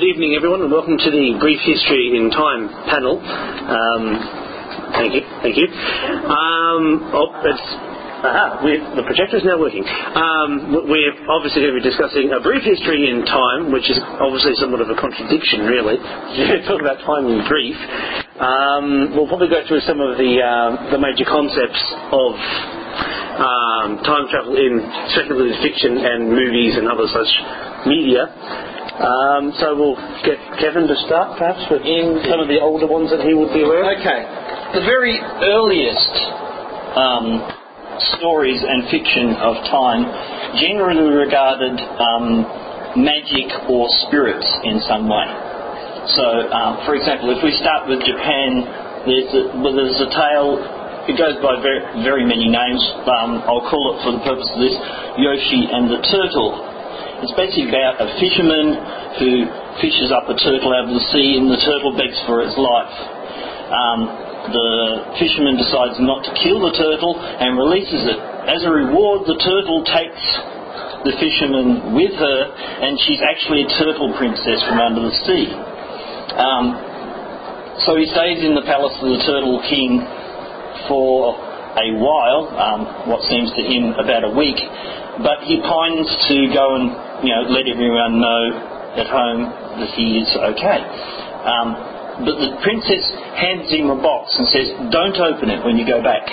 evening, everyone, and welcome to the Brief History in Time panel. Thank you. The projector is now working. We're obviously going to be discussing a brief history in time, which is obviously somewhat of a contradiction, really. Talk about time in brief. We'll probably go through some of the major concepts of time travel in speculative fiction and movies and other such media. So we'll get Kevin to start, perhaps, with some of the older ones that he would be aware of. Okay. The very earliest stories and fiction of time generally regarded magic or spirits in some way. So, for example, if we start with Japan, there's a tale. It goes by very many names. I'll call it, for the purpose of this, Yoshi and the Turtle. It's basically about a fisherman who fishes up a turtle out of the sea, and the turtle begs for its life. The fisherman decides not to kill the turtle and releases it. As a reward, the turtle takes the fisherman with her, and she's actually a turtle princess from under the sea. So he stays in the palace of the Turtle King for a while, what seems to him about a week, but he pines to go and let everyone know at home that he is okay. But the princess hands him a box and says, "Don't open it when you go back."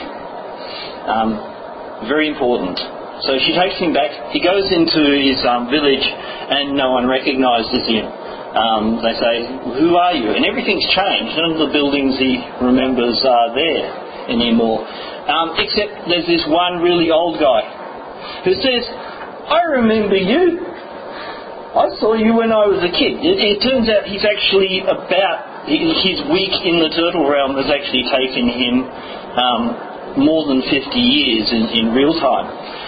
Very important. So she takes him back. He goes into his village and no one recognises him. They say, "Who are you?" And everything's changed. None of the buildings he remembers are there anymore. Except there's this one really old guy who says, "I remember you. I saw you when I was a kid." It turns out he's actually his week in the turtle realm has actually taken him more than 50 years in real time.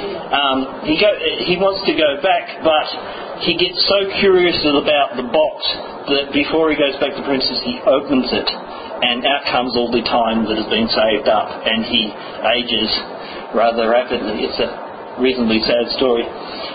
He wants to go back, but he gets so curious about the box that before he goes back to the princess, he opens it, and out comes all the time that has been saved up, and he ages rather rapidly. It's a reasonably sad story.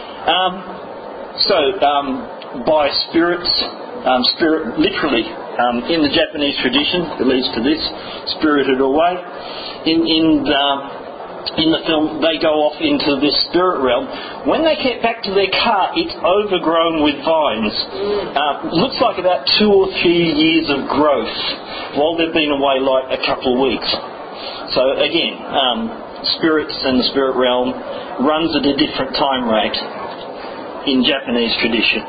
By spirits, spirit literally, in the Japanese tradition, it leads to this, spirited away. In the film, they go off into this spirit realm. When they get back to their car, it's overgrown with vines. Looks like about 2 or 3 years of growth, while they've been away like a couple of weeks. So again, spirits and the spirit realm runs at a different time rate in Japanese tradition.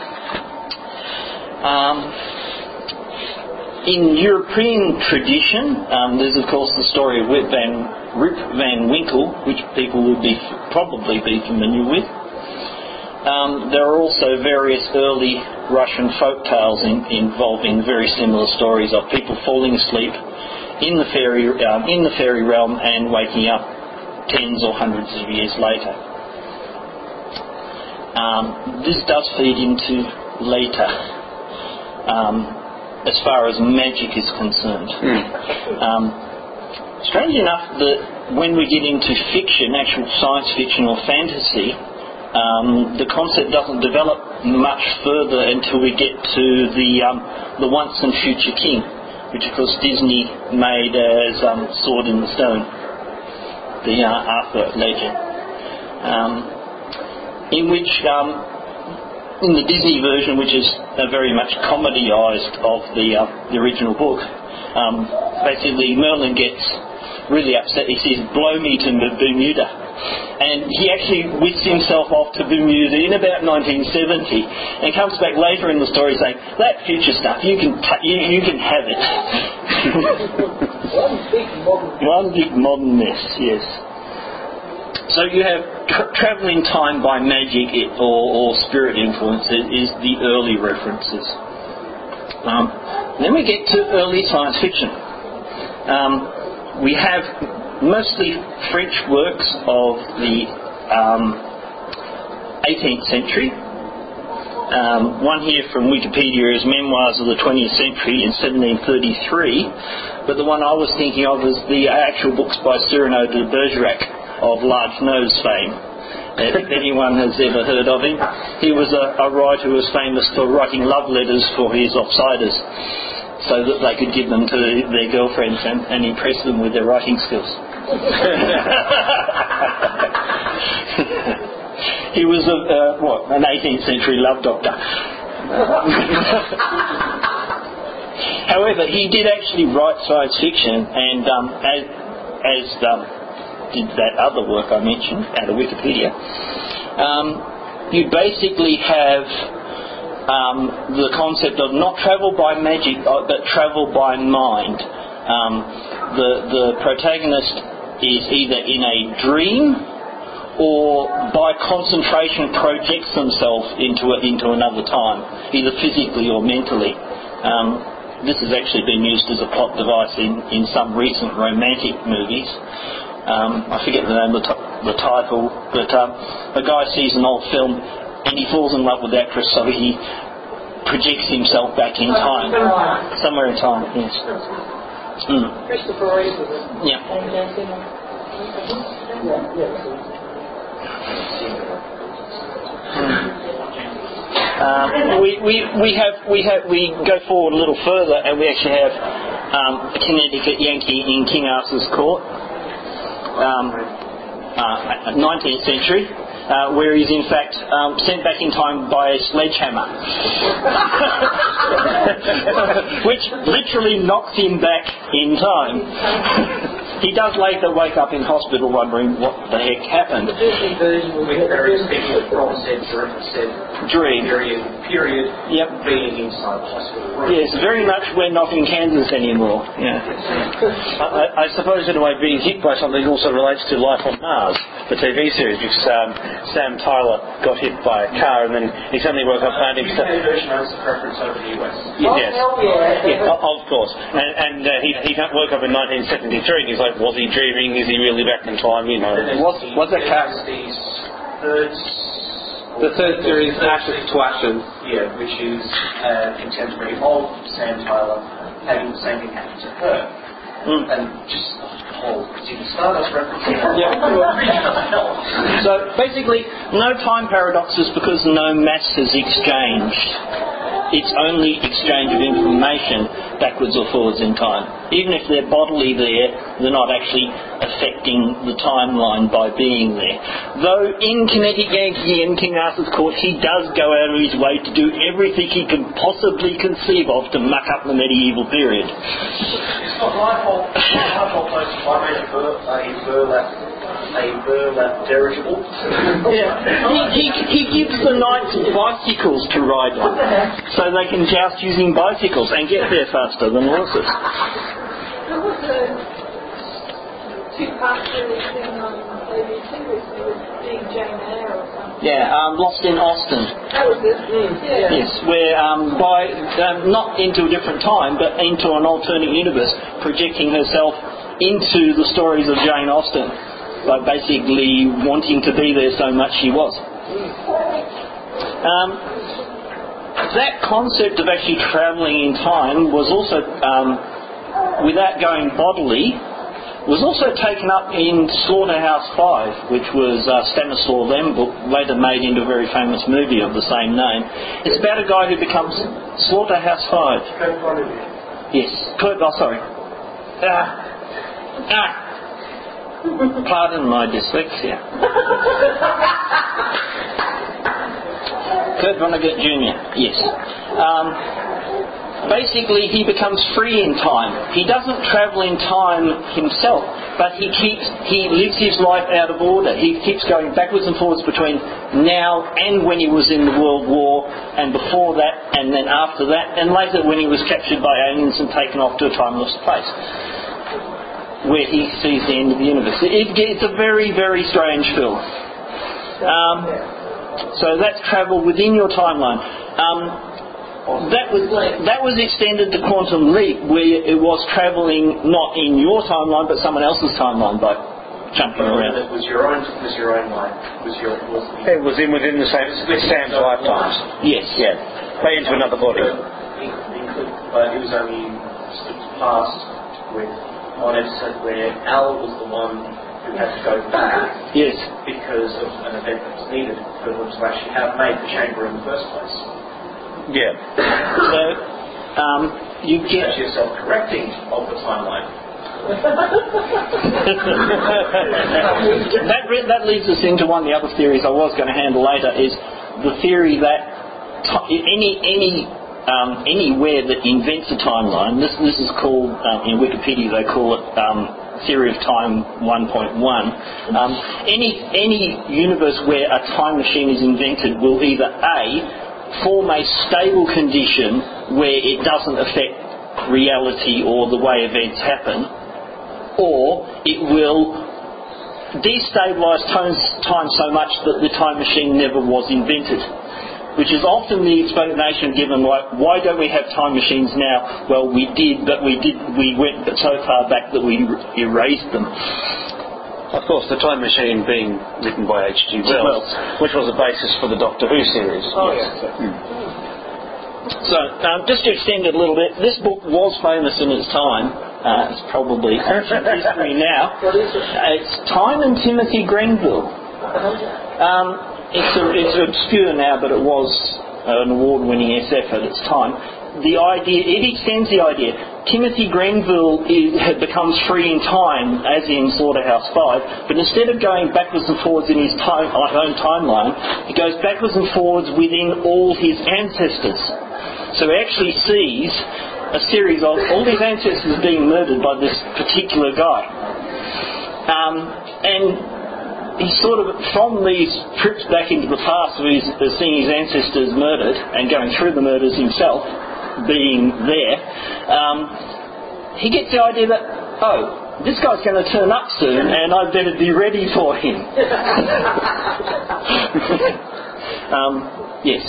In European tradition, there's of course the story of Rip Van Winkle, which people would probably be familiar with. There are also various early Russian folk tales involving very similar stories of people falling asleep in the fairy realm and waking up tens or hundreds of years later. This does feed into later, as far as magic is concerned. Strange enough that when we get into fiction, actual science fiction or fantasy, the concept doesn't develop much further until we get to the Once and Future King, which of course Disney made as Sword in the Stone, the Arthur legend, in which in the Disney version, which is very much comedised of the original book, basically Merlin gets really upset. He says, "Blow me to Bermuda." And he actually whisks himself off to Bermuda in about 1970 and comes back later in the story saying, "That future stuff, you can have it." One big modern mess, yes. So you have travelling time by magic or spirit influence is the early references. Then we get to early science fiction. We have mostly French works of the 18th century. One here from Wikipedia is Memoirs of the 20th Century in 1733, but the one I was thinking of is the actual books by Cyrano de Bergerac of Large Nose fame, if anyone has ever heard of him. He was a writer who was famous for writing love letters for his offsiders so that they could give them to their girlfriends and impress them with their writing skills. He was an 18th century love doctor. However, he did actually write science fiction, and as did that other work I mentioned out of Wikipedia. You basically have the concept of not travel by magic, but travel by mind. The protagonist is either in a dream or by concentration projects themselves into another time, either physically or mentally. This has actually been used as a plot device in some recent romantic movies. I forget the name of the title, but a guy sees an old film and he falls in love with the actress, so he projects himself back in time. Somewhere in time, yes. Christopher Reeve. Yeah. We go forward a little further, and we actually have a Connecticut Yankee in King Arthur's court, 19th century, where he's in fact sent back in time by a sledgehammer, which literally knocks him back in time. He does later wake up in hospital wondering what the heck happened. The Disney version was very speaking from said dream. Period. Yep. Being inside the hospital room. Yes, very much we're not in Kansas anymore. Yeah. I suppose in a way being hit by something also relates to Life on Mars, the TV series, because Sam Tyler got hit by a car and then he suddenly woke up finding the UK version has a preference over the US. Yes. Of course. And he woke up in 1973 and he's like, was he dreaming? Is he really back in time? You know. Was that car? The third series, Ashes to Ashes. Yeah, which is contemporary of Sam Tyler having the same thing happen to her. And just the whole Ziggy Stardust referencing. So basically, no time paradoxes because no mass is exchanged. It's only exchange of information backwards or forwards in time. Even if they're bodily there, they're not actually affecting the timeline by being there. Though in Connecticut Yankee and King Arthur's court, he does go out of his way to do everything he can possibly conceive of to muck up the medieval period. It's not my fault. It's not my fault. I made a burlap dirigible. Yeah. He gives the knights bicycles to ride on, so they can joust using bicycles and get there faster than horses. There was a two-part series thing on ABC with Big Jane Eyre or something. Yeah, Lost in Austin. That was it. Yeah. Yes, where by not into a different time, but into an alternate universe, projecting herself into the stories of Jane Austen by basically wanting to be there so much she was. That concept of actually travelling in time was also, without going bodily, was also taken up in Slaughterhouse-Five, which was Stanislaw Lem book, later made into a very famous movie of the same name. It's about a guy who becomes Slaughterhouse-Five. Yes. Pardon my dyslexia. Kurt Vonnegut Jr. Yes. Basically, he becomes free in time. He doesn't travel in time himself, but he lives his life out of order. He keeps going backwards and forwards between now and when he was in the World War, and before that, and then after that, and later when he was captured by aliens and taken off to a timeless place, where he sees the end of the universe. It's a very, very strange film. So that's travel within your timeline. That was extended to Quantum Leap, where it was travelling not in your timeline but someone else's timeline by jumping around. It was your own line. It was within the same Sam's lifetimes. Yes. Yeah. But into another body. But it was only past with one episode where Al was the one who had to go back Yes. because of an event that was needed for them to actually have made the chamber in the first place. Yeah. So you It's get actually a self-correcting of the timeline. that leads us into one of the other theories I was going to handle later, is the theory that anywhere that invents a timeline, this is called, in Wikipedia they call it theory of time 1.1, any universe where a time machine is invented will either A, form a stable condition where it doesn't affect reality or the way events happen, or it will destabilise time so much that the time machine never was invented. Which is often the explanation given, like, why don't we have time machines now? Well, we did, but we went so far back that we erased them. Of course, the Time Machine being written by H.G. Wells, which was the basis for the Doctor Who series. Oh, yes. So, just to extend it a little bit, this book was famous in its time. It's probably ancient history now. What is it? It's Time and Timothy Grenville. It's obscure now, but it was an award-winning SF at its time. It extends the idea. Timothy Grenville becomes free in time, as in Slaughterhouse-5, but instead of going backwards and forwards in his own timeline, he goes backwards and forwards within all his ancestors. So he actually sees a series of all his ancestors being murdered by this particular guy. And he's sort of, from these trips back into the past where he's seeing his ancestors murdered and going through the murders himself, being there, he gets the idea that, this guy's going to turn up soon and I'd better be ready for him. Yes,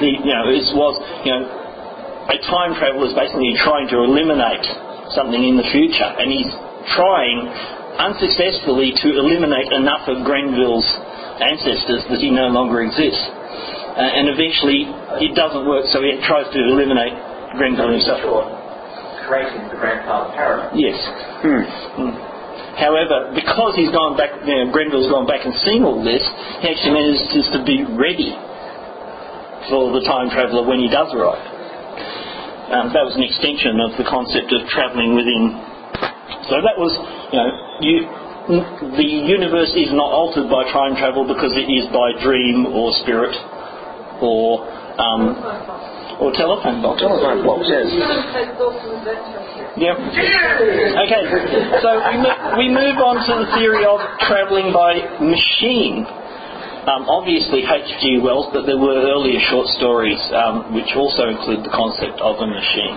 a time traveller is basically trying to eliminate something in the future, and he's trying unsuccessfully to eliminate enough of Grenville's ancestors that he no longer exists. And eventually it doesn't work, so he tries to eliminate Grenville himself. Creating the grandfather paradox. Yes. However, because he's gone back, Grenville's gone back and seen all this, he actually manages to be ready for the time traveller when he does arrive. That was an extension of the concept of travelling within. So that was, the universe is not altered by time travel because it is by dream or spirit or telephone box. Telephone box, yes. Yep. Okay, so we move on to the theory of travelling by machine. Obviously H.G. Wells, but there were earlier short stories which also include the concept of a machine.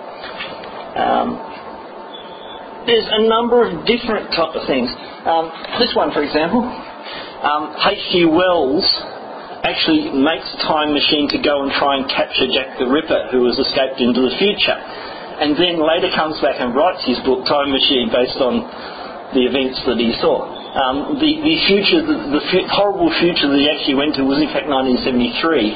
There's a number of different type of things. This one, for example, H.G. Wells actually makes a time machine to go and try and capture Jack the Ripper, who has escaped into the future, and then later comes back and writes his book Time Machine based on the events that he saw. The future, the horrible future that he actually went to was in fact 1973.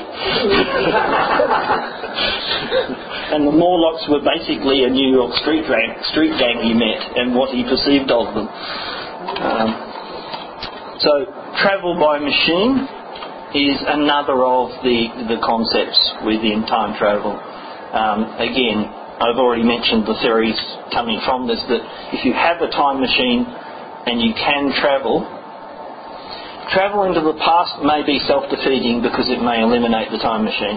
And the Morlocks were basically a New York street gang he met and what he perceived of them. So travel by machine is another of the concepts within time travel. Again, I've already mentioned the theories coming from this, that if you have a time machine and you can travel into the past may be self-defeating because it may eliminate the time machine.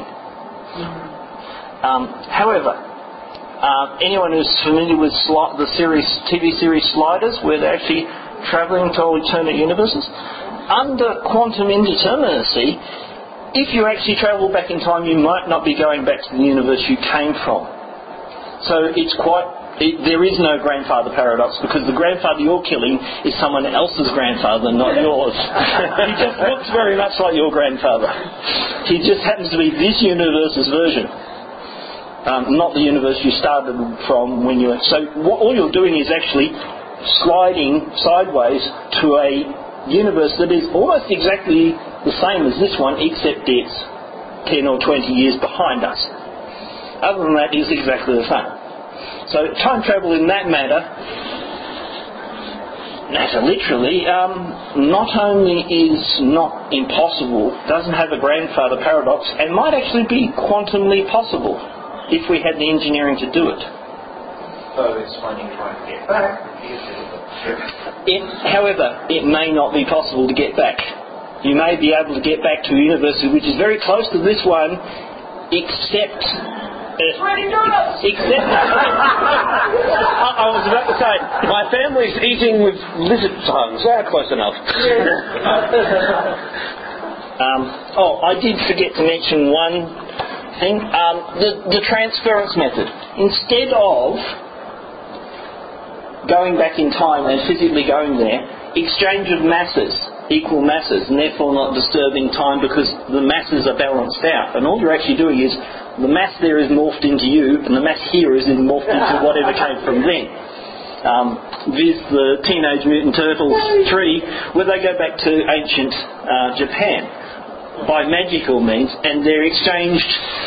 However, anyone who's familiar with the TV series Sliders, where they're actually travelling to alternate universes, under quantum indeterminacy, if you actually travel back in time, you might not be going back to the universe you came from. So there is no grandfather paradox, because the grandfather you're killing is someone else's grandfather, not yours. He just looks very much like your grandfather. He just happens to be this universe's version, not the universe you started from when you were. So all you're doing is actually sliding sideways to a universe that is almost exactly the same as this one, except it's 10 or 20 years behind us. Other than that, it's exactly the same. So time travel in that matter matter literally. Not only is not impossible, doesn't have a grandfather paradox, and might actually be quantumly possible if we had the engineering to do it. So it's when you're trying to get back, However, it may not be possible to get back. You may be able to get back to a university which is very close to this one, except I was about to say, my family's eating with lizard tongues. Close enough. I did forget to mention one thing. The transference method. Instead of going back in time and physically going there, exchange of masses, equal masses, and therefore not disturbing time because the masses are balanced out. And all you're actually doing is the mass there is morphed into you, and the mass here is morphed into whatever came from then. Viz the Teenage Mutant Turtles 3, where they go back to ancient Japan by magical means, and they're exchanged.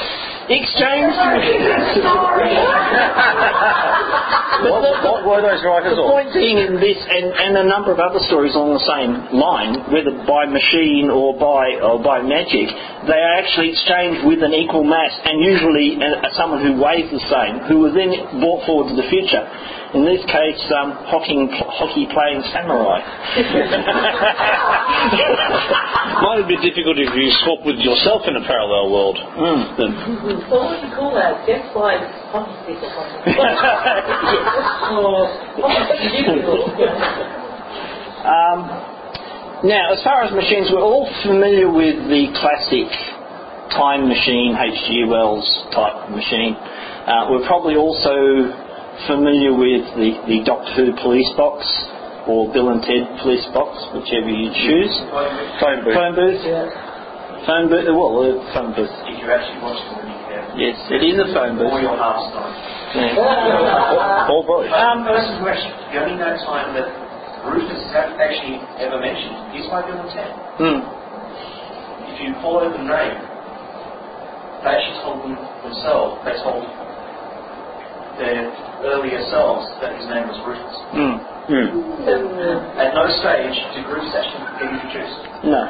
What were those writers The point being in this, and a number of other stories along the same line, whether by machine or by magic, they are actually exchanged with an equal mass, and usually someone who weighs the same, who was then brought forward to the future. In this case, hockey playing samurai. Might be difficult if you swap with yourself in a parallel world. So what do you call that? Guess why hockey stick or something? Now, as far as machines, we're all familiar with the classic time machine, H.G. Wells type machine. We're probably also familiar with the Doctor Who police box or Bill and Ted police box, whichever you choose. Phone booth. Phone booth. Yeah. Phone booth. Well, phone booth. If you actually watch the movie carefully. Yes, it is a phone booth. Or your half stone. Yeah. Or both. Person who actually, the only no time that Rufus is actually ever mentioned is by Bill and Ted. If you follow the name, they actually told them themselves, they told their earlier selves that his name was Rufus. At no stage did Rufus actually get introduced. No.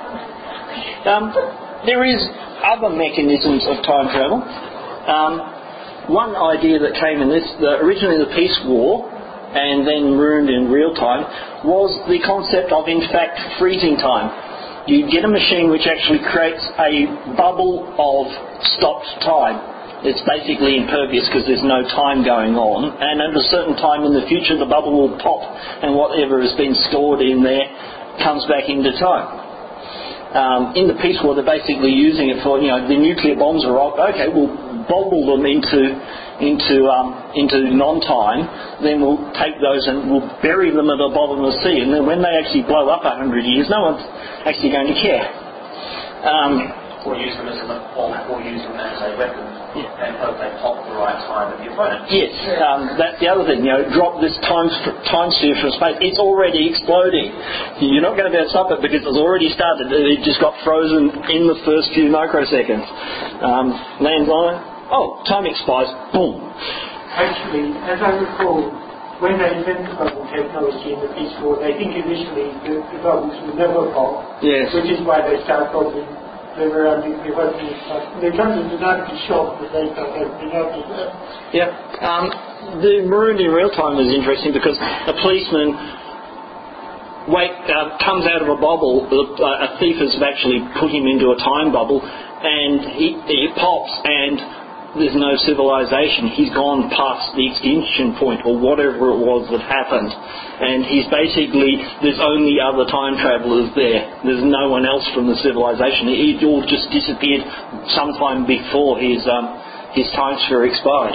There is other mechanisms of time travel. One idea that came in this, originally the Peace War, and then ruined in real time, was the concept of, in fact, freezing time. You get a machine which actually creates a bubble of stopped time. It's basically impervious because there's no time going on, and at a certain time in the future the bubble will pop and whatever has been stored in there comes back into time. In the Peace War they're basically using it for, the nuclear bombs are off, okay, we'll bobble them into non-time, then we'll take those and we'll bury them at the bottom of the sea, and then when they actually blow up 100 years no one's actually going to care. Or use them as a weapon and hope they pop the right time at the opponent. Yes, that's the other thing. Drop this time sphere from space. It's already exploding. You're not going to be able to stop it because it's already started. It just got frozen in the first few microseconds. Lands on it. Oh, time expires. Boom. Actually, as I recall, when they invented the bubble technology in the Peace War, they think initially the bubbles would never pop, Yes. which is why they start bobbing. They were nuclear weapons and stuff. They come to the shock that they start opening up as well. Yep. The marooned in real time is interesting because a policeman comes out of a bubble. A thief has actually put him into a time bubble, and he pops, and there's no civilization. He's gone past the extinction point or whatever it was that happened, and he's basically, there's only other time travellers there. There's no one else from the civilization. It all just disappeared sometime before his time sphere expired.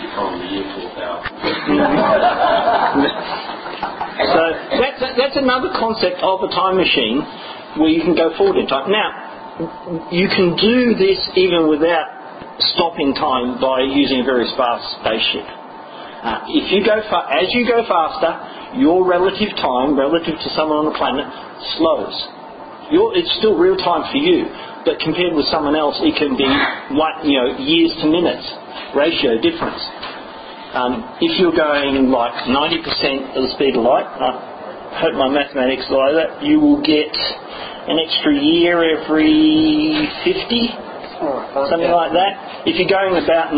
So that's another concept of a time machine where you can go forward in time. Now, you can do this even without stopping time by using a very fast spaceship. If you go as you go faster, your relative time, relative to someone on the planet, slows. It's still real time for you, but compared with someone else, it can be years to minutes ratio difference. If you're going like 90% of the speed of light, hope my mathematics is like that, you will get an extra year every 50, something like that. If you're going about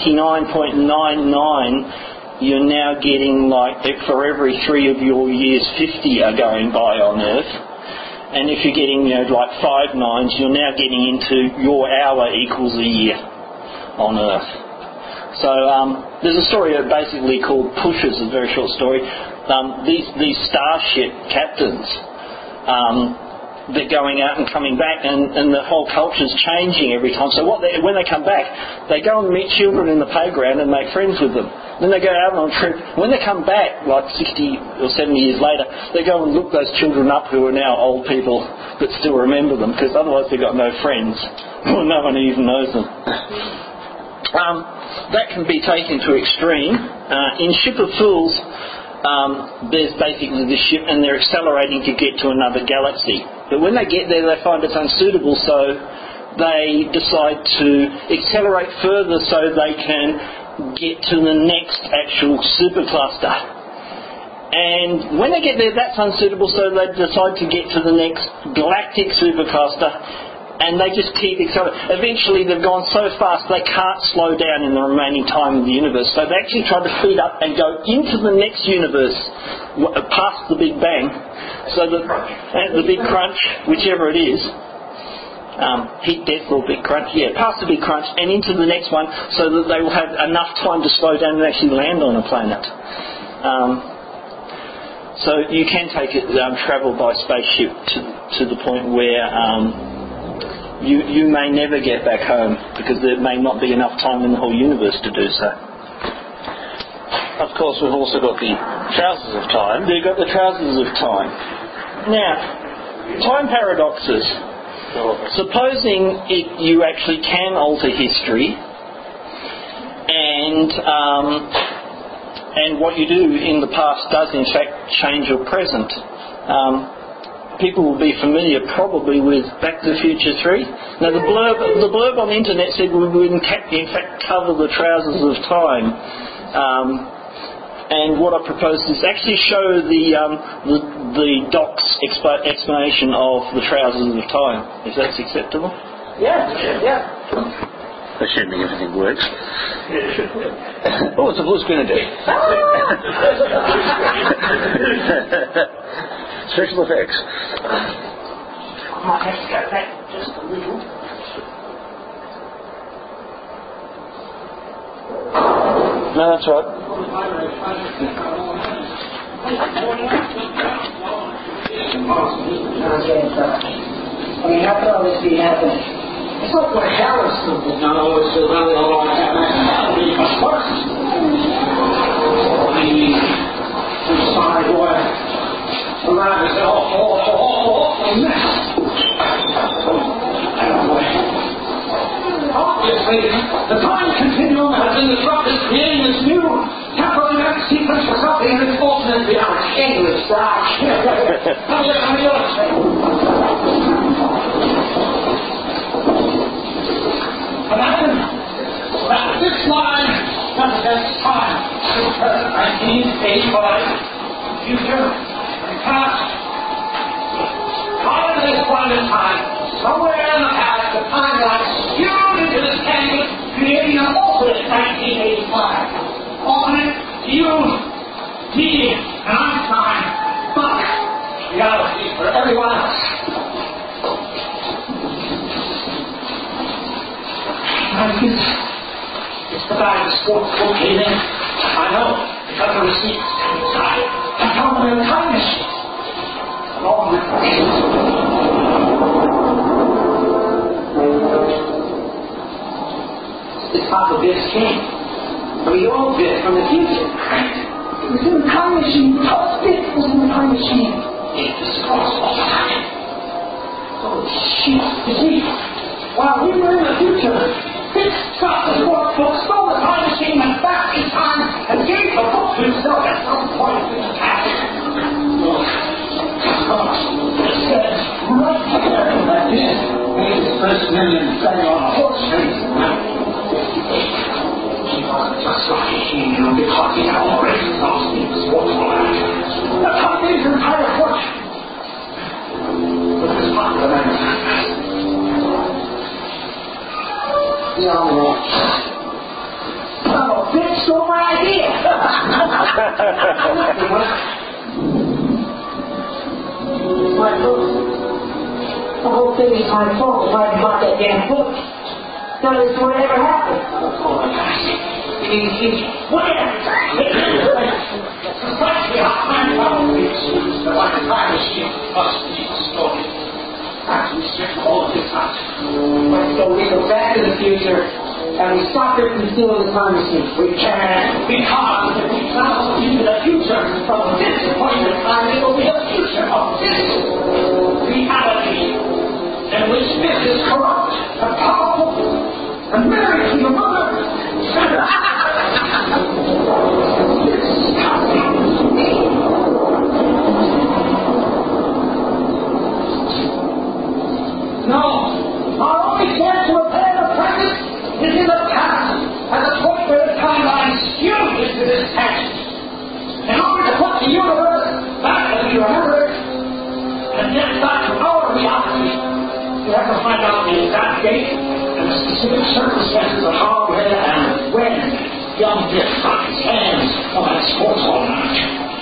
99.99, you're now getting like for every 3 of your years, 50 are going by on Earth. And if you're getting, like 5 nines, you're now getting into your hour equals a year on Earth. So there's a story basically called Pushers, a very short story. These starship captains, they're going out and coming back, and the whole culture's changing every time. So when they come back, they go and meet children in the playground and make friends with them. Then they go out on a trip. When they come back, like 60 or 70 years later, they go and look those children up who are now old people but still remember them, because otherwise they've got no friends. Or no one even knows them. That can be taken to extreme. In Ship of Fools, there's basically this ship and they're accelerating to get to another galaxy. But when they get there, they find it's unsuitable, so they decide to accelerate further so they can get to the next actual supercluster. And when they get there, that's unsuitable, so they decide to get to the next galactic supercluster, and they just keep accelerating. Eventually, they've gone so fast they can't slow down in the remaining time of the universe. So they actually try to speed up and go into the next universe, past the Big Bang, so that the Big Crunch, whichever it is, heat death or Big Crunch, past the Big Crunch and into the next one, so that they will have enough time to slow down and actually land on a planet. So you can take it, travel by spaceship to the point where you may never get back home, because there may not be enough time in the whole universe to do so. Of course, we've also got the trousers of time. You've got the trousers of time. Now, time paradoxes. Supposing you actually can alter history, and what you do in the past does in fact change your present. People will be familiar probably with Back to the Future 3. Now the blurb on the internet said we would in fact cover the trousers of time. And what I propose is actually show the doc's explanation of the trousers of time. If that's acceptable? Yeah. Assuming everything works. What's the voice going to do? Special effects. I might have to go back just a little. No, that's right. I mean, after all this happened, it's like what hell is still not always so really a long time. Of course. I'm sorry, boy. The life is an awful mess. Obviously, the time continuum has been disrupted, creating this new temporal sequence for something that is ultimately our endless drive. Let me illustrate. Imagine that this line represents time, present 1985, future, and past. Out of this point in time, somewhere in the past, the timeline spewed into this canyon, creating an alternate 1985. Alternate you, me, and Einstein, but reality for everyone else. It's the guy who sports book came in. I know, because the receipts inside. I found them in a time machine. Along with it's how the bits came. We all bit from the future. It was in the time machine. The top bit was in the time machine. It was across all time. Oh shit. You see, while we were in the future, this sucker stole the time machine and back in time and gave the book to himself at some point in the past. It says right there that this made his first million selling on a horse race. He wasn't just like he knew because he had already lost his fortune. The company's entire fortune. But this popular man is not fast. Son of a bitch stole my idea. It's my fault. The whole thing is my fault if I bought that damn book. None of this would ever happen. Oh my gosh. Whatever. Society of time travel is like a time machine must be stolen. We strip all of this out. So we go back to the future and we stop it from stealing the time machine. We can, because if we travel into the future from this point in time, it will be a future of this reality in which this is corrupt and powerful and married to your mother. No, our only chance to repair the present is in the past, at the point where the timeline skews into this past. In order to put the universe back as we remember it, and get back to our reality, we have to find out the exact date and the specific circumstances of how, where, and when young Dick got his hands on that sports almanac.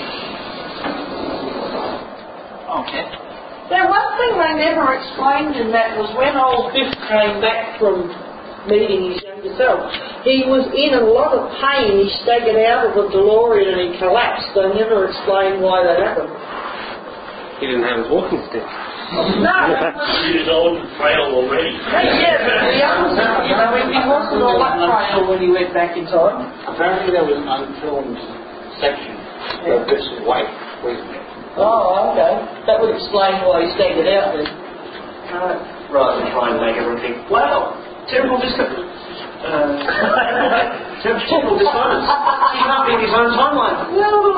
Okay. Now, one thing they never explained in that was when old Biff came back from meeting his younger self, he was in a lot of pain. He staggered out of the DeLorean and he collapsed. They never explained why that happened. He didn't have his walking stick. No. He was old and frail already. Yeah, but he wasn't all that frail when he went back in time. Apparently there was an unfilmed section of this white wasn't. Oh, okay. That would explain why he staggered out then. Rather than try and make everyone think, wow, terrible terrible dissonance. He can't be in his own timeline.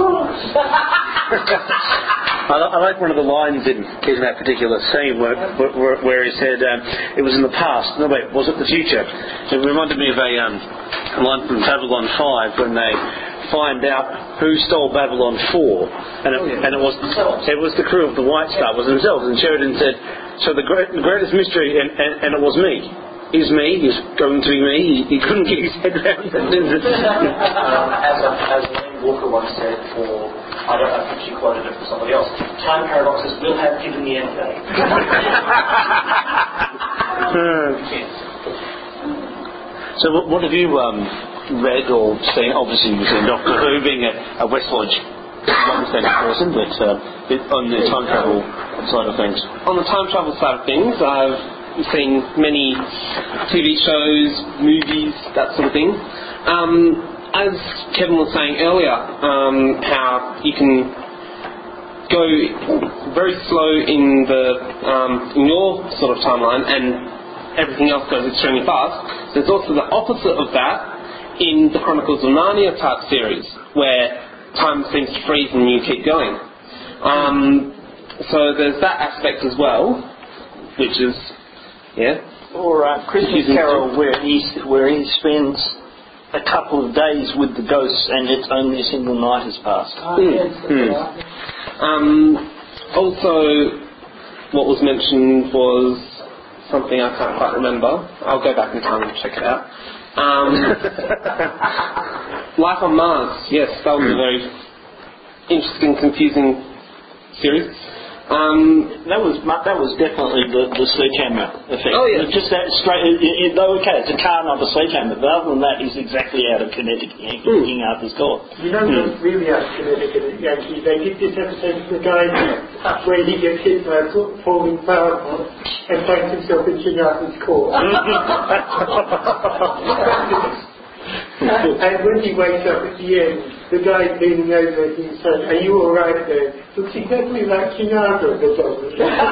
I like one of the lines in that particular scene where he said it was in the past. No, wait, was it the future? It reminded me of a line from Babylon 5 when they find out who stole Babylon 4, and it was the crew of the White Star, was themselves. And Sheridan said, so the greatest mystery, and it was me. Is going to be me. He couldn't get his head around it. As Wayne Walker once said, I don't know if she quoted it for somebody else, time paradoxes will have given the end day. So what have you read or seen? Obviously you've seen Doctor Who, being a West Lodge long-standing person, but on the time travel side of things. On the time travel side of things, I've seen many TV shows, movies, that sort of thing. As Kevin was saying earlier, how you can go very slow in your sort of timeline and everything else goes extremely fast. There's also the opposite of that in the Chronicles of Narnia type series, where time seems to freeze and you keep going. So there's that aspect as well, which is, Or Christmas Carol, where he spends a couple of days with the ghosts and it's only a single night has passed. Also, what was mentioned was something I can't quite remember. I'll go back in time and check it out. Life on Mars, yes, that was a very interesting, confusing series. That was definitely the sledgehammer effect. Oh yeah, just that straight. Though okay, it's a car, not a sledgehammer. But other than that, he's exactly out of Connecticut. King Arthur's Court. You know, really out of Connecticut, Yankees. They did this episode of the guy where he gets hit by a falling power plant and finds himself in King Arthur's Court. And when he wakes up at the end, the guy leaning over him saying, "Are you all right there?" Looks exactly like King Arthur at the moment.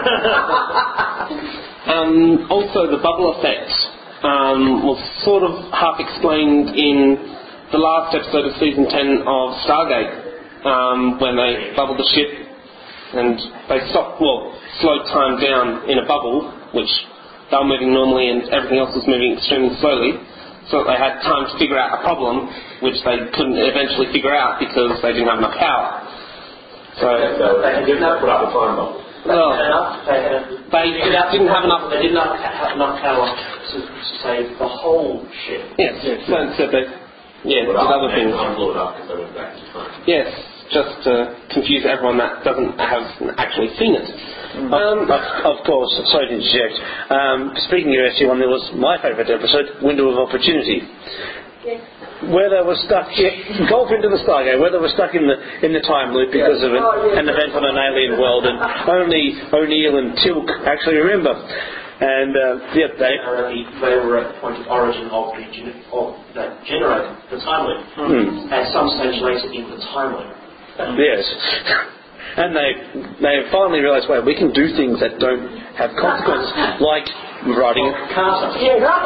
Also, the bubble effect was sort of half explained in the last episode of season 10 of Stargate, when they bubbled the ship and they slowed time down in a bubble, which they were moving normally and everything else was moving extremely slowly. So they had time to figure out a problem which they couldn't eventually figure out because they didn't have enough power. So they didn't put up a time bomb. They didn't have enough. They did not have enough power to save the whole ship. Yes. So instead they did other things. Blew it up because they went back in time. Yes, just to confuse everyone that doesn't have actually seen it. Of course, sorry to interject. Speaking of SG-1, there was my favourite episode, Window of Opportunity. Yes. Where they were stuck, golf into the Stargate, where they were stuck in the time loop because of an event on an alien world, and only O'Neill and Tilk actually remember. And they were at the point of origin of that generator, the time loop, at some stage later in the time loop. Yes. And they finally realised, wait, we can do things that don't have consequences, like riding Carter.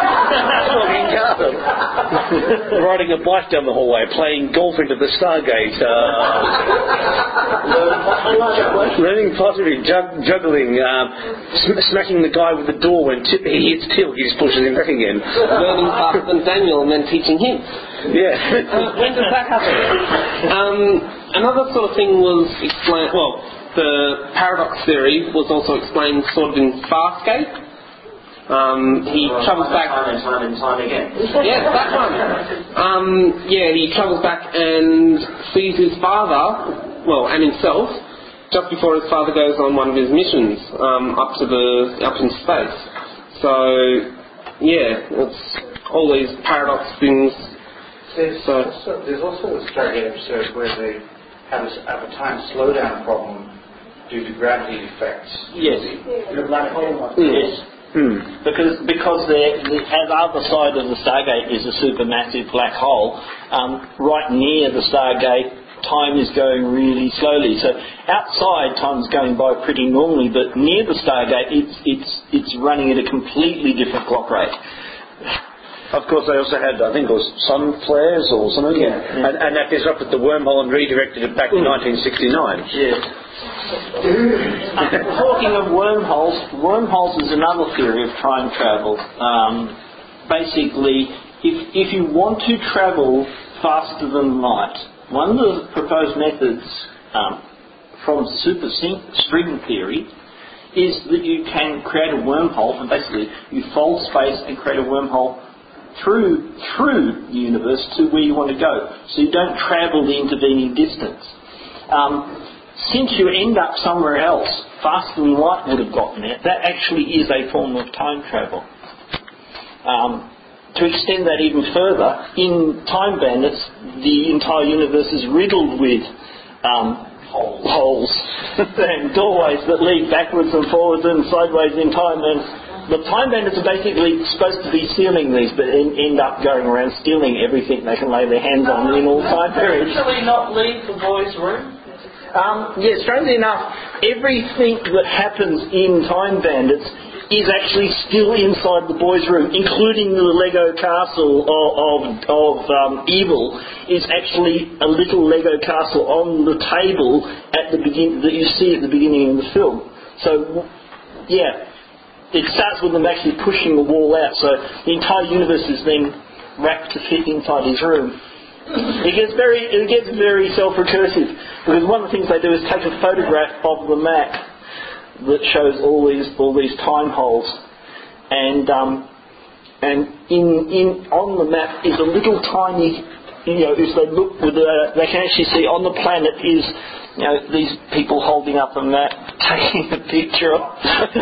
Riding a bike down the hallway, playing golf into the Stargate, learning pottery, juggling, smacking the guy with the door when he hits Tilk, he just pushes him back again. Learning faster than Daniel and then teaching him. Yeah. When does that happen? Another sort of thing was explained, the paradox theory was also explained sort of in Farscape. He travels back... Time and time again. Yes, that one. He travels back and sees his father, and himself, just before his father goes on one of his missions up in space. So, it's all these paradox things. There's also a Stargate episode where they have a time slowdown problem due to gravity effects. Yes. The black hole one. Yes. Because the other side of the Stargate is a supermassive black hole. Right near the Stargate, time is going really slowly. So outside, time's going by pretty normally, but near the Stargate, it's running at a completely different clock rate. Of course, they also had, I think it was sun flares or something, and that disrupted the wormhole and redirected it back to 1969. Yes. Talking of wormholes is another theory of time travel. Basically, if you want to travel faster than light, one of the proposed methods from super string theory is that you can create a wormhole, and basically you fold space and create a wormhole through the universe to where you want to go, so you don't travel the intervening distance. Since you end up somewhere else faster than light would have gotten there, that actually is a form of time travel. To extend that even further, in Time Bandits, the entire universe is riddled with holes and doorways that lead backwards and forwards and sideways in time, and the Time Bandits are basically supposed to be stealing these, but end up going around stealing everything they can lay their hands on in all time periods. Actually not leave the boys' room? Strangely enough, everything that happens in Time Bandits is actually still inside the boys' room, including the Lego castle of evil is actually a little Lego castle on the table at the begin that you see at the beginning of the film. So, it starts with them actually pushing the wall out, so the entire universe is then wrapped to fit inside his room. It gets very self-recursive, because one of the things they do is take a photograph of the map that shows all these time holes, and on the map is a little tiny, if they look they can actually see on the planet is these people holding up a map, taking a picture of.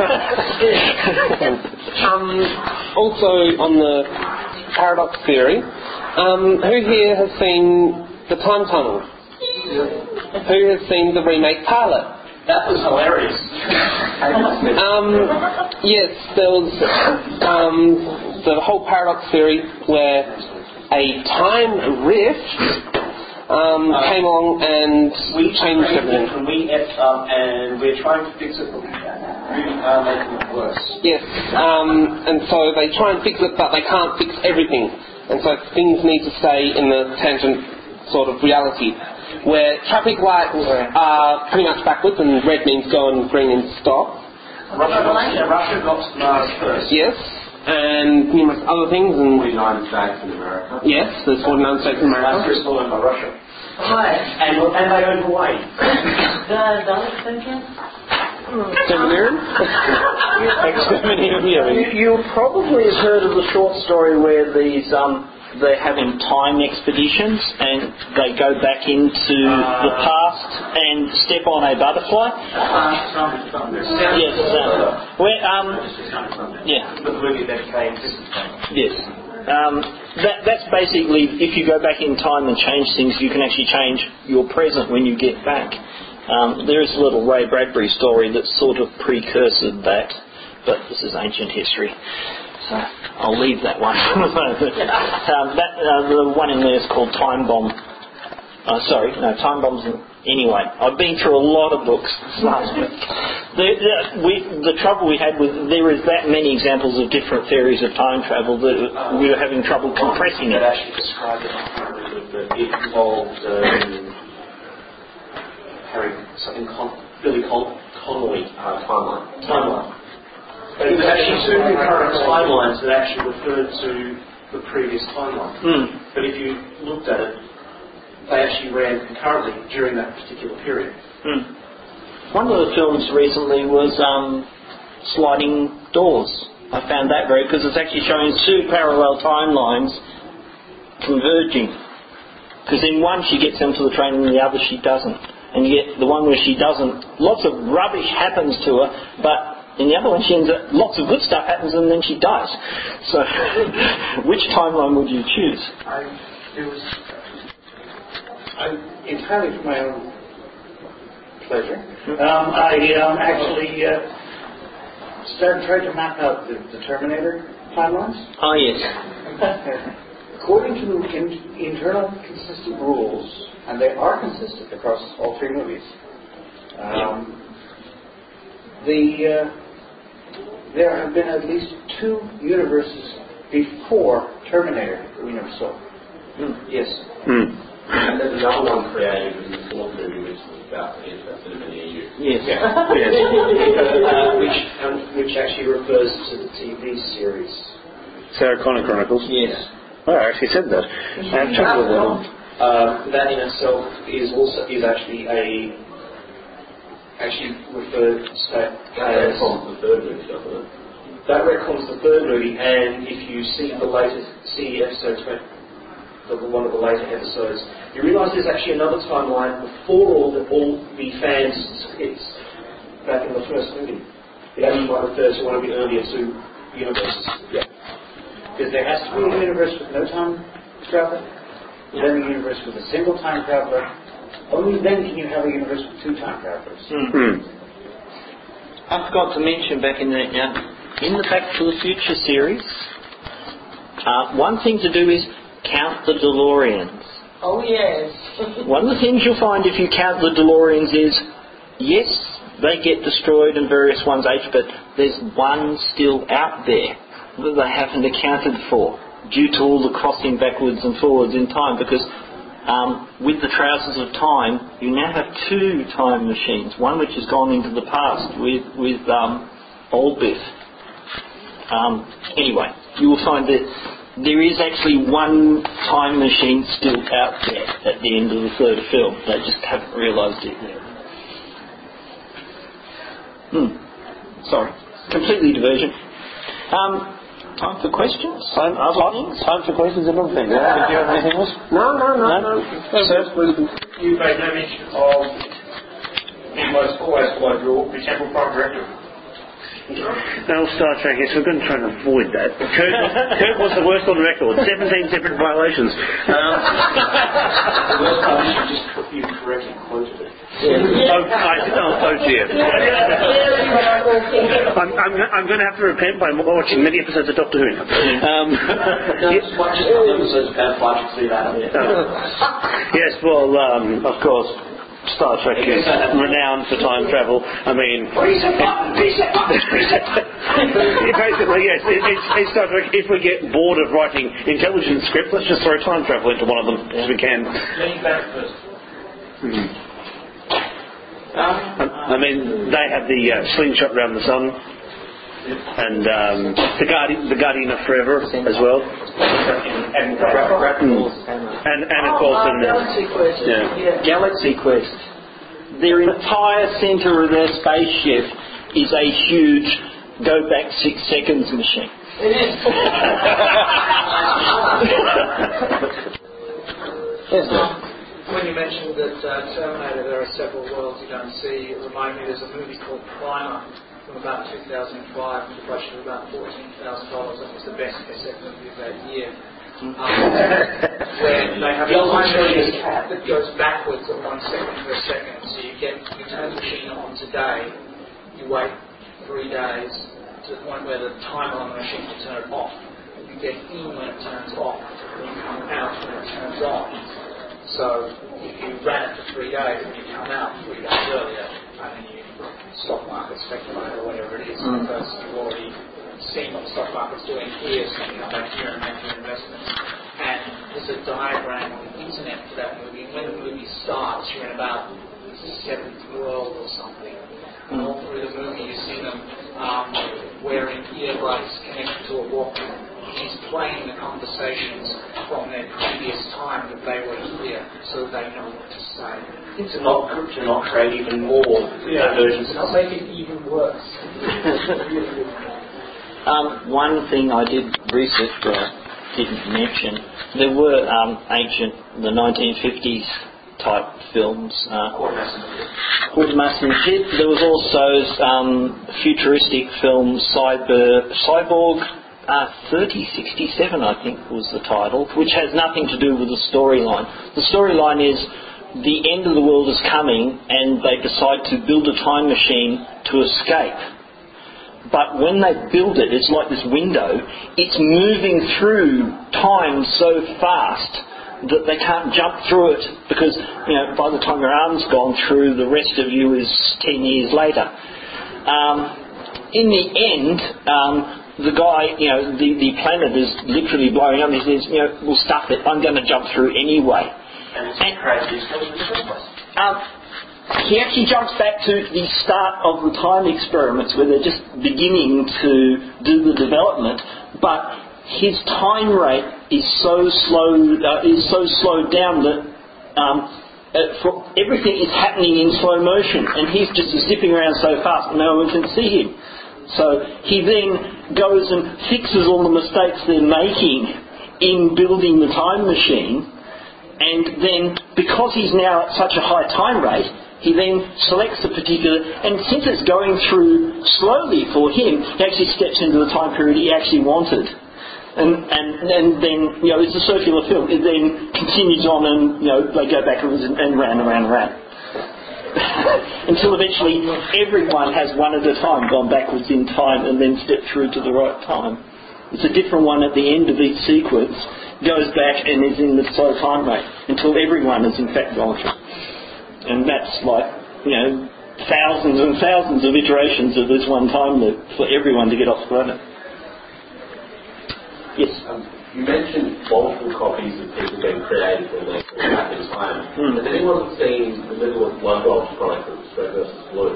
Also on the paradox theory, who here has seen the Time Tunnel? Who has seen the remake pilot? That was hilarious. Yes, there was the whole paradox theory where a time rift came along and changed everything. And we're trying to fix it, but we are making it worse. Yes, and so they try and fix it, but they can't fix everything. And so things need to stay in the tangent sort of reality, where traffic lights are pretty much backwards and red means go and green means stop. Russia got to Mars first. Yes. and numerous other things. And 49 states in America. yes, there's 49 states in America. Alaska is followed by Russia. Hi. And they own Hawaii. You probably have heard of the short story where these they're having time expeditions and they go back into the past and step on a butterfly. Yes. The movie that came. Yes. That's basically, if you go back in time and change things, you can actually change your present when you get back. There is a little Ray Bradbury story that sort of precursored that, but this is ancient history, so I'll leave that one. The one in there is called Time Bomb. Time Bomb's... Anyway, I've been through a lot of books last week. The trouble we had with... There is that many examples of different theories of time travel that we were having trouble compressing it. That actually described it it involved Billy Connolly timeline. But it was actually two concurrent timelines that actually referred to the previous timeline. But if you looked at it, they actually ran concurrently during that particular period. One of the films recently was Sliding Doors. I found that very, because it's actually showing two parallel timelines converging. Because in one she gets into the train and in the other she doesn't. And you get the one where she doesn't, lots of rubbish happens to her, but in the other one she ends up, lots of good stuff happens and then she dies. So, which timeline would you choose? Entirely for my own pleasure, I actually tried to map out the Terminator timelines. Oh, yes. According to internal consistent rules, and they are consistent across all three movies, there have been at least two universes before Terminator that we never saw. Yes. And there's another one created in the fourth movie which was about the Cinema Near You. Yes. Which actually refers to the TV series. Sarah Connor Chronicles? Yes. Oh, I actually said that. That in itself is actually referred to That retcons the third movie, doesn't it? That retcons the third movie, and if you see episode 20, one of the later episodes, you realise there's actually another timeline before all the fans hits back in the first movie. It actually might refer to one of the earlier two universes. Yeah. Because there has to be a universe with no time travel, then a universe with a single time traveler. Only then can you have a universe with two time travelers. I forgot to mention back in the Back to the Future series, one thing to do is count the DeLoreans. Oh, yes. One of the things you'll find if you count the DeLoreans is, yes, they get destroyed and various ones age, but there's one still out there that they haven't accounted for due to all the crossing backwards and forwards in time, because with the Trousers of Time, you now have two time machines, one which has gone into the past with Old Biff. Anyway, you will find that there is actually one time machine still out there at the end of the third film. They just haven't realised it yet. Sorry, completely diversion. Time for questions? Time for questions and other things. Do you have anything else? No. Sir? You made no mention of the most always followed rule, the Temple Prime Directive. No, Star Trek, yes, we're going to try and avoid that. Kirk was the worst on record. 17 separate violations. The worst part is you correctly quoted it. I'm going to have to repent by watching many episodes of Doctor Who. Just episodes of Flash to see that. Yes, well, of course, Star Trek is renowned for time travel. I mean, basically, yes, it's Star Trek. If we get bored of writing intelligent scripts, let's just throw time travel into one of them as we can. I mean, they have the slingshot around the sun. and the Guardian of Forever as well. And of course, Galaxy Quest. yeah. Galaxy Quest. Their entire centre of their spaceship is a huge go back 6 seconds machine. It is. When you mentioned that Terminator, there are several worlds you don't see, it reminded me there's a movie called Primer from about 2005 with a budget of about $14,000. That was the best SF movie of that year. Where they have a time machine that goes backwards at 1 second per second. So you turn the machine on today, you wait 3 days to the point where the timer on the machine will turn it off. You get in when it turns off, and you come out when it turns on. So if you ran it for 3 days and you come out 3 days earlier, and then you stock market speculate or whatever it is, because you've already seen what the stock market's doing here, so you come back here and make your investments. And there's a diagram on the internet for that movie, and when the movie starts, you're in about the 7th world or something. And all through the movie you see them wearing earbuds connected to a Walkman. He's playing the conversations from their previous time that they were here, so they know what to say. To not create even more divergences. I'll make it even worse. One thing I did research but I didn't mention, there were the 1950s type films. Quartermaster and Kid. There was also futuristic film Cyborg 3067, I think was the title, which has nothing to do with the storyline. The storyline is the end of the world is coming and they decide to build a time machine to escape. But when they build it, it's like this window, it's moving through time so fast that they can't jump through it because, by the time your arm's gone through, the rest of you is 10 years later. In the end, the guy, the planet is literally blowing up. He says, we'll stuff it. I'm going to jump through anyway. And crazy in the first place. He actually jumps back to the start of the time experiments where they're just beginning to do the development, but his time rate is so slowed down that everything is happening in slow motion, and he's just zipping around so fast no one can see him. So he then goes and fixes all the mistakes they're making in building the time machine, and then because he's now at such a high time rate, he then selects a particular, and since it's going through slowly for him, he actually steps into the time period he actually wanted. And then, it's a circular film. It then continues on and, they go backwards and round and round and round. Until eventually everyone has one at a time gone backwards in time and then stepped through to the right time. It's a different one at the end of each sequence, goes back and is in the slow time rate until everyone has in fact gone through. And that's like, thousands and thousands of iterations of this one time loop for everyone to get off the planet. Yes? You mentioned multiple copies of people being created when they go back in time. Has anyone seen the middle of Blood Gold Chronicles, Red vs. Blue?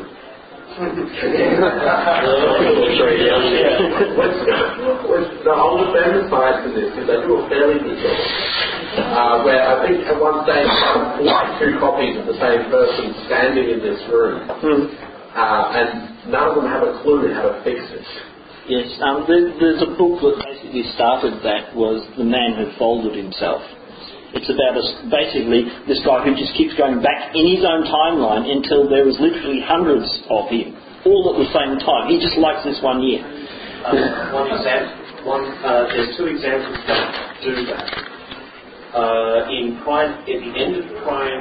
No, I'll defend the science in this because they do a fairly good job. Where I think at one stage there were 42 copies of the same person standing in this room, and none of them have a clue how to fix it. Yes, there's a book that basically started that, was The Man Who Folded Himself. It's about basically this guy who just keeps going back in his own timeline until there is literally hundreds of him, all at the same time. He just likes this one year. There's two examples that do that. At the end of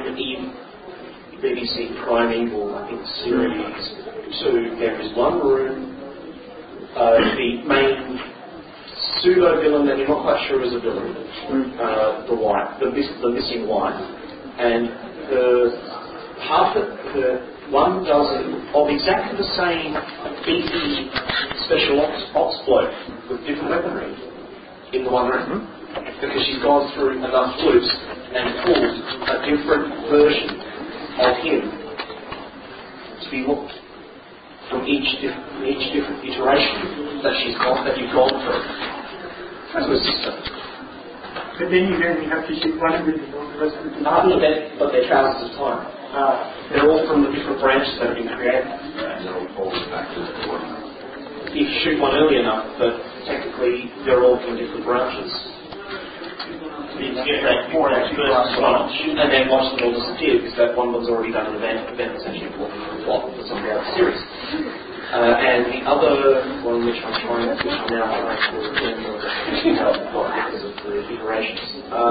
BBC Prime Evil, I think series 2, there is one room. The main pseudo-villain that you're not quite sure is a villain, the missing wife, and one dozen of exactly the same beefy special ops bloke with different weaponry in the one room, because she's gone through enough loops and pulled a different version of him to be looked from each different iteration. then you only have to shoot one individual, the rest of the but they're thousands of time. They're all from the different branches that have been created. If you shoot one early enough, but technically they're all from different branches. You get that first branch, and then watch them all disappear because that one was already done an event essentially for the plot for some of the other series. And the other one, which I'm now trying to remember because of the iterations.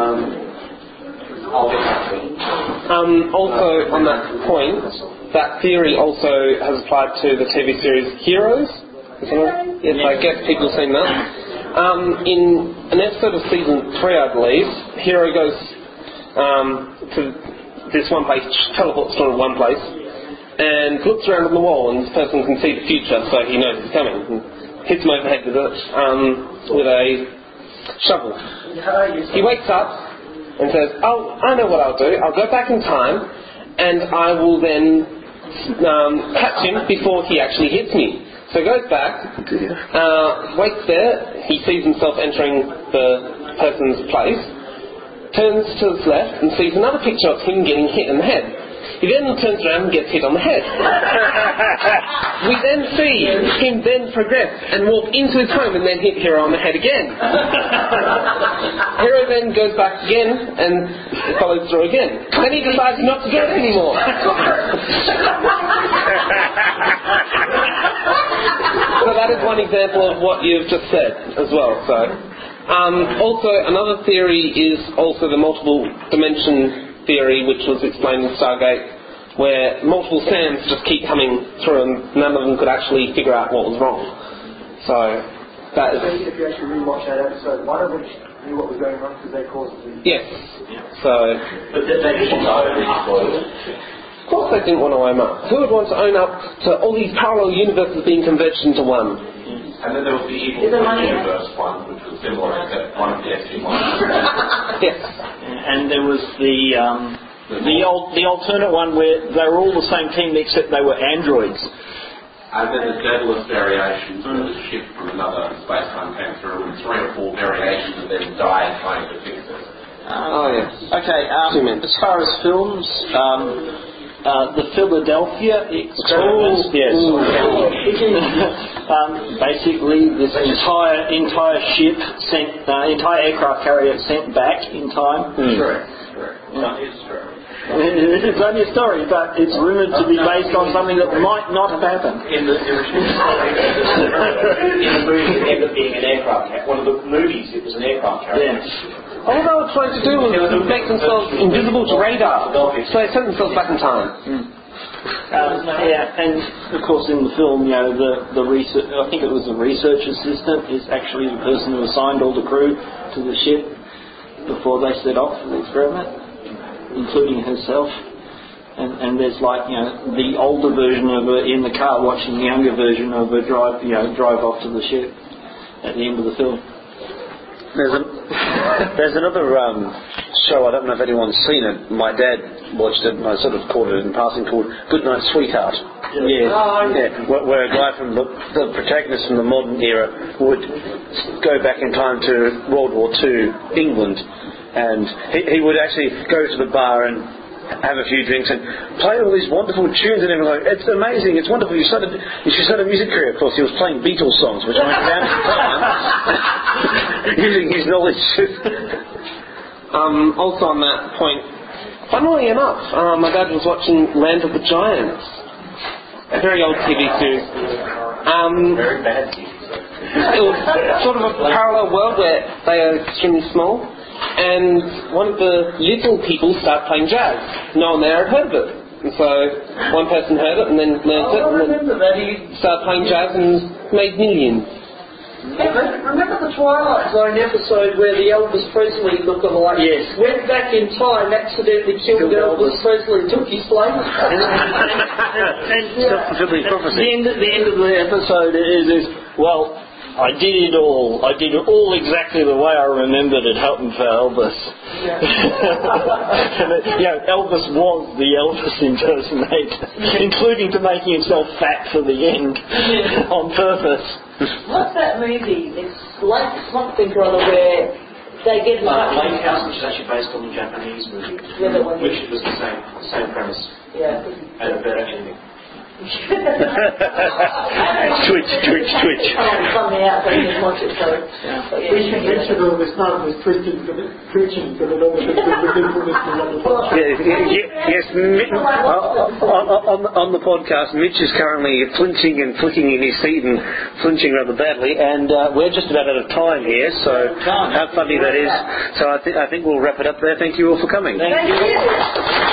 I'll get back to it. Also, on that point, that theory also has applied to the TV series Heroes. Yes, I guess people have seen that. In an episode of season 3, I believe, Hero goes to this one place, teleports to one place, and looks around on the wall, and this person can see the future, so he knows it's coming. And hits him overhead with it, with a shovel. He wakes up and says, "Oh, I know what I'll do. I'll go back in time, and I will then catch him before he actually hits me." So he goes back, waits there, he sees himself entering the person's place, turns to his left and sees another picture of him getting hit in the head. He then turns around and gets hit on the head. We then see him then progress and walk into his home and then hit Hero on the head again. Hero then goes back again and follows through again. Then he decides not to do it anymore. So that is one example of what you've just said as well. So, also another theory is also the multiple dimension theory, which was explained in Stargate, where multiple Sams just keep coming through and none of them could actually figure out what was wrong. So that is. If you actually rewatch that episode, one of which knew what was going on because they caused the. Yes. So. But they didn't know it. Of course they didn't want to own up. Who would want to own up to all these parallel universes being converged into one? And then there was the evil universe one, which was similar, except one of the SG-1. Yes. And there was the alternate one where they were all the same team except they were androids. And then the Daedalus variations, where the ship from another space-time came through, and 3 or 4 variations and then died trying to fix it. Yes. Okay, as far as films, the Philadelphia experiments, yes. Basically, this entire ship sent, entire aircraft carrier sent back in time. Correct. That is true. It's only a story, but it's rumoured to be based on something that might not have happened. In the movie, it ended up being an aircraft carrier. One of the movies, it was an aircraft carrier. Yeah. All they were trying to do was make themselves invisible to radar, so they sent themselves back in time. And of course in the film, the research, I think it was the research assistant, is actually the person who assigned all the crew to the ship before they set off for the experiment, including herself. And there's the older version of her in the car watching the younger version of her drive off to the ship at the end of the film. There's another show, I don't know if anyone's seen it. My dad watched it and I sort of caught it in passing, called Goodnight Sweetheart. Where a guy from the protagonist from the modern era would go back in time to World War II England, and he would actually go to the bar and have a few drinks and play all these wonderful tunes and everything. Like, it's amazing, it's wonderful. You should start a music career. Of course, he was playing Beatles songs, which I went down at the time, using his knowledge. Also on that point, funnily enough, my dad was watching Land of the Giants, a very old TV series. Very bad TV It series. was sort of a parallel world where they are extremely small, and one of the little people started playing jazz. No one there had heard of it. And so one person heard it and then learned it, and then started playing jazz and made millions. Remember the Twilight Zone episode where the Elvis Presley lookalike went back in time, accidentally killed Elvis Presley, took his place? The end of the episode is well, I did it all. I did it all exactly the way I remembered it happened for Elvis. Elvis was the Elvis impersonator, including to making himself fat for the end on purpose. What's that movie? It's like something or other where they get in touch. Lake House, which is actually based on the Japanese movie, which was the same premise. Yeah. And a better ending. Twitch. Something out they just watch it, so. Richard all this time was preaching for the Lord. Yes, on the podcast, Mitch is currently flinching and flicking in his seat and flinching rather badly, and we're just about out of time here, so how funny that is. So I think we'll wrap it up there. Thank you all for coming. Thank you.